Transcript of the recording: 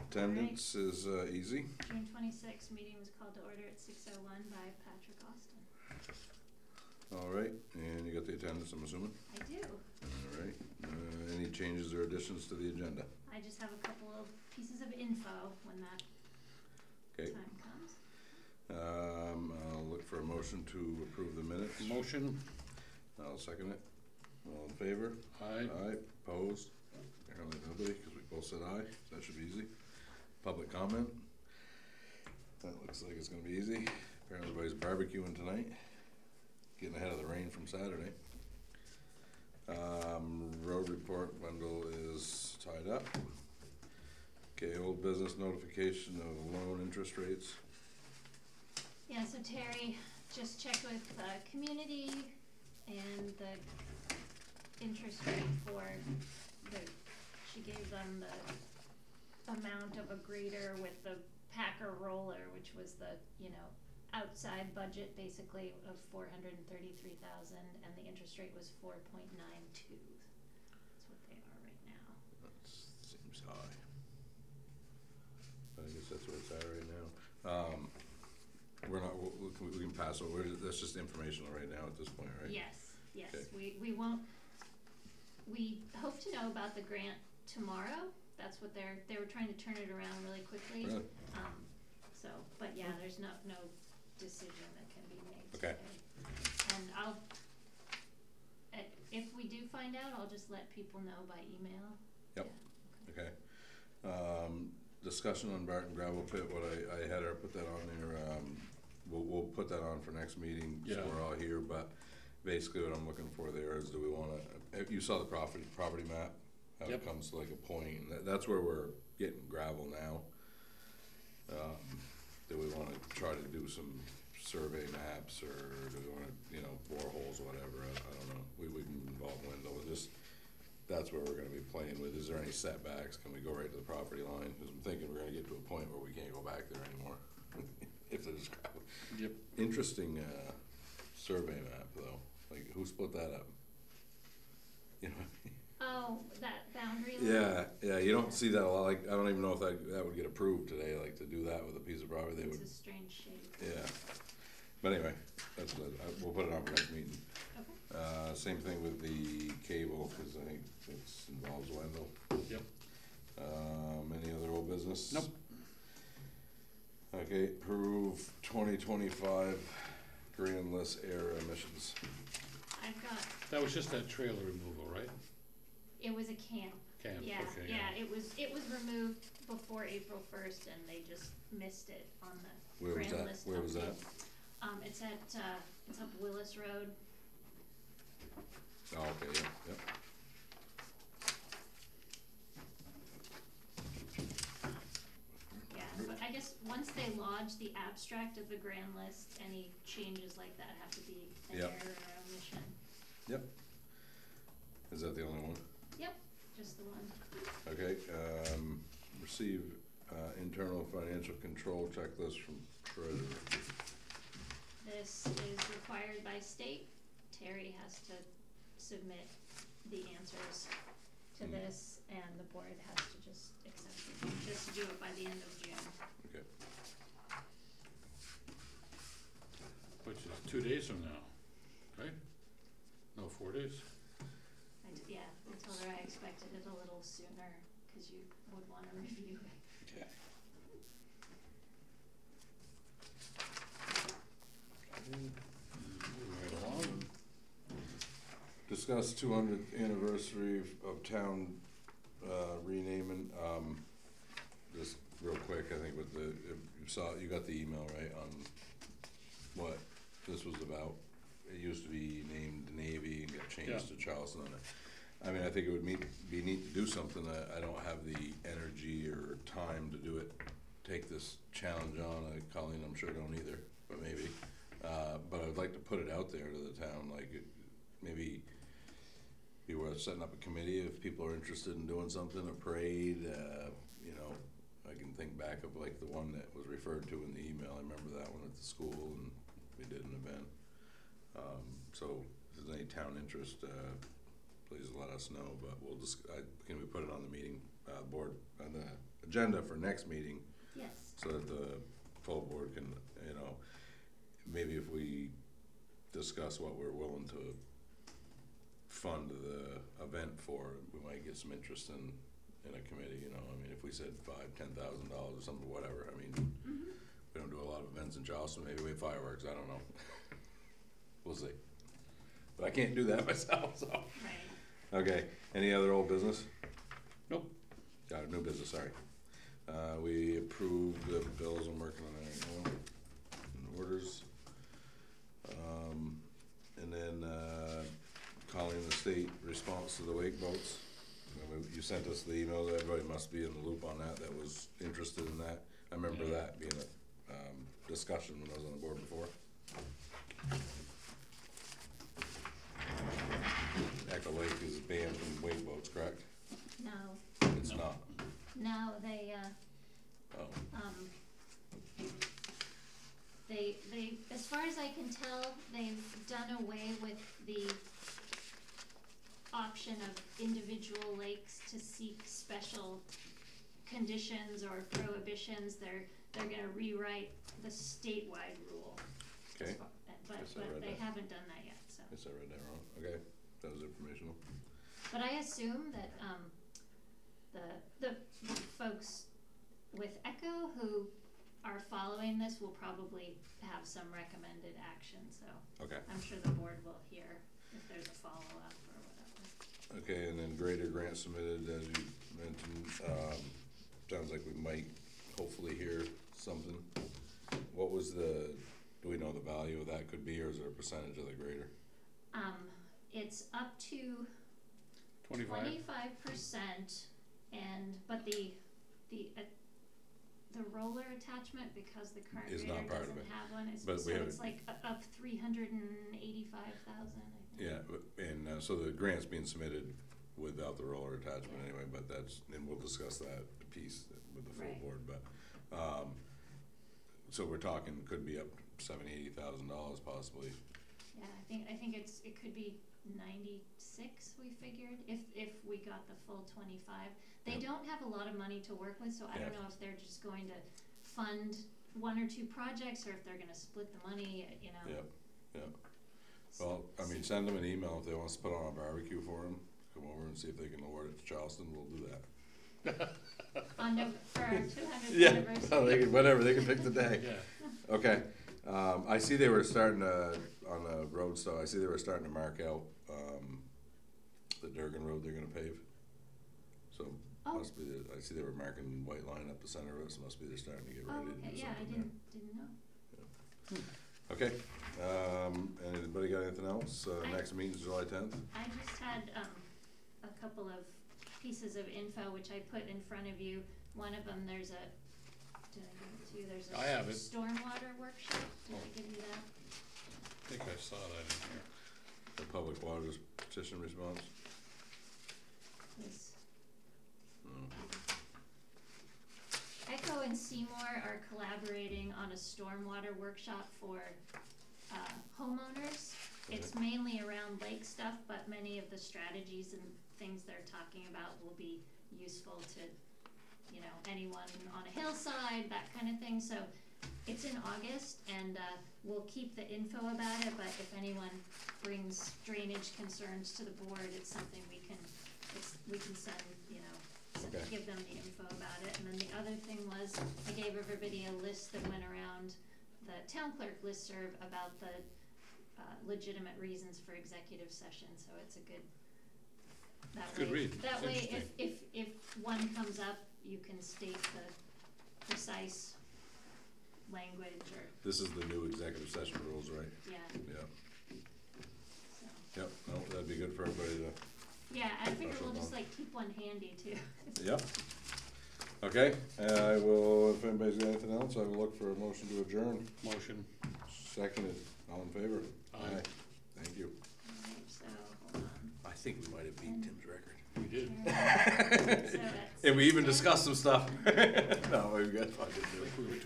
Attendance is easy. June 26th meeting was called to order at 6:01 by Patrick Austin. All right, and you got the attendance, I'm assuming? I do. All right. Any changes or additions to the agenda? I just have a couple of pieces of info when that time comes. I'll look for a motion to approve the minutes. Motion. I'll second it. All in favor? Aye. Aye. Opposed? Apparently nobody, because we both said aye, so that should be easy. Public comment? That looks like it's going to be easy. Apparently everybody's barbecuing tonight. Getting ahead of the rain from Saturday. Road report, Wendell is tied up. Okay, old business notification of loan interest rates. Yeah, so Terry just checked with community, and the interest rate she gave them the amount of a grader with the Packer roller, which was the, outside budget basically of $433,000, and the interest rate was 4.92. That's what they are right now. That seems high. I guess that's where it's at right now. We're not. We can pass over. That's just informational right now at this point, right? Yes. Okay. We won't. We hope to know about the grant tomorrow. That's what they were trying to turn it around really quickly. Really? But yeah, there's no decision that can be made Okay. today. And if we do find out, I'll just let people know by email. Yep. Yeah. Okay. Discussion on Barton Gravel Pit. What I had her put that on there. We'll put that on for next meeting, so we're all here. But basically, what I'm looking for there is, do we want to? You saw the property map. How it comes to like a point. And that's where we're getting gravel now. Do we want to try to do some survey maps, or do we want to, boreholes or whatever? I don't know. We can involve Wendell with this. That's where we're going to be playing with. Is there any setbacks? Can we go right to the property line? Because I'm thinking we're going to get to a point where we can't go back there anymore. If there's gravel. Yep. Interesting survey map, though. Like, who split that up? You know what I mean? Oh, that boundary line? Yeah, you don't see that a lot. Like, I don't even know if that would get approved today, like, to do that with a piece of property. It's a strange shape. Yeah. But anyway, that's good. We'll put it on for next meeting. Okay. Same thing with the cable, because I think it involves Wendell. Yep. Any other old business? Nope. Okay, approve 2025 Grand List air emissions. I've got. That was just that trailer removal, right? It was a camp. Camp. Yeah, Okay, yeah. It was removed before April 1st, and they just missed it on the grand list. Where was that? It's up Willis Road. Oh, okay, yep. Yeah, but I guess once they lodge the abstract of the grand list, any changes like that have to be an error or omission. Yep. Is that the only one? Yep, just the one. Okay, receive internal financial control checklist from treasurer. This is required by state. Terry has to submit the answers to this, and the board has to just accept it. Just do it by the end of June. Okay. Which is 2 days from now, right? No, 4 days. Yeah, I told her I expected it a little sooner, because you would want to review it. Okay. Right along. Discuss 200th anniversary of town renaming. Just real quick, I think with you got the email, right, on what this was about. It used to be named Navy and got changed to Charleston. I mean, I think it would be neat to do something. I don't have the energy or time to do it. Take this challenge on. Colleen, I'm sure, don't either, but maybe. But I'd like to put it out there to the town, like maybe be worth setting up a committee if people are interested in doing something, a parade. I can think back of like the one that was referred to in the email. I remember that one at the school, and we did an event. So if there's any town interest, please let us know. But we'll just can we put it on the meeting board on the agenda for next meeting, Yes, so that the full board can, you know, maybe if we discuss what we're willing to fund the event for, we might get some interest in a committee, you know, I mean, if we said $5,000-10,000 or something, whatever, I mean, mm-hmm, we don't do a lot of events in Charleston, maybe we have fireworks, I don't know. We'll see. But I can't do that myself, so. right. Okay, any other old business? Nope. New business, sorry. We approved the bills, I'm working on that right now, and orders. And then, calling the state response to the wake boats. You sent us the email, everybody must be in the loop on that was interested in that. I remember that being a discussion when I was on the board before. Echo Lake is banned from wake boats, correct? No, It's not. no, they, Oh, they, as far as I can tell, they've done away with the option of individual lakes to seek special conditions or prohibitions. They're gonna rewrite the statewide rule. okay. But Guess I read they that. haven't done that yet, so. Guess I read that wrong. Okay, that was informational. But I assume that, the folks with Echo who are following this will probably have some recommended action, so Okay. I'm sure the board will hear if there's a follow-up or whatever. Okay, and then greater grant submitted, as you mentioned, sounds like we might hopefully hear something. What was do we know the value of that could be, or is it a percentage of the greater? It's up to 25? 25%, but the roller attachment, because the current Is grader not part of doesn't it. have one, But we have it's it- like up 385,000, I think. Yeah, and so the grant's being submitted without the roller attachment anyway, but and we'll discuss that piece with the full Right. board, but, so we're talking, could be up $70,000-80,000 possibly. Yeah, I think it could be 96, we figured, if we got the full 25. They Yep. don't have a lot of money to work with, so I don't Yeah. know if they're just going to fund one or two projects, or if they're gonna split the money, you know. Yep, yep. So- Well, I mean, send them an email if they want us to put on a barbecue for them, come over and see if they can award it to Charleston, we'll do that. For our 200th Yeah, anniversary. no, they can, whatever, they can pick the day. Yeah. Okay, I see they were starting to, on the road stuff, I see they were starting to mark out, the Durgan Road they're gonna pave. So, Oh. must be, I see they were marking white line up the center of it, so must be they're starting to get Oh, ready to okay, do yeah, I something didn't know. there. Okay, anybody got anything else? I- Next meeting's July 10th? I just had, a couple of pieces of info which I put in front of you. One of them, did I give it to you? There's I have a it. stormwater workshop, did Oh. I give you that? I think I saw that in here. The public waters petition response? This No. Echo and Seymour are collaborating on a stormwater workshop for homeowners. It's mainly around lake stuff, but many of the strategies and things they're talking about will be useful to, you know, anyone on a hillside, that kind of thing. So it's in August, and we'll keep the info about it, but if anyone brings drainage concerns to the board, it's something we can send, you know, Okay. give them the info about it. And then the other thing was, I gave everybody a list that went around the town clerk listserv about the legitimate reasons for executive session, so it's a good, that Good way, read. that It's way, interesting. if one comes up, you can state the precise language, or, This is the new executive session rules, right? yeah, Yeah, so. yep, no, that'd be good for everybody to, Yeah, I figure Special we'll just one. like keep one handy too. yep. Okay, I will, if anybody's got anything else, I will look for a motion to adjourn. Motion. Seconded, all in favor? Aye. Thank you. Alright, so, hold on. I think we might have beat Tim's record. We did. So that's And we even 6:10. discussed some stuff. No, we've got, I didn't do it. We were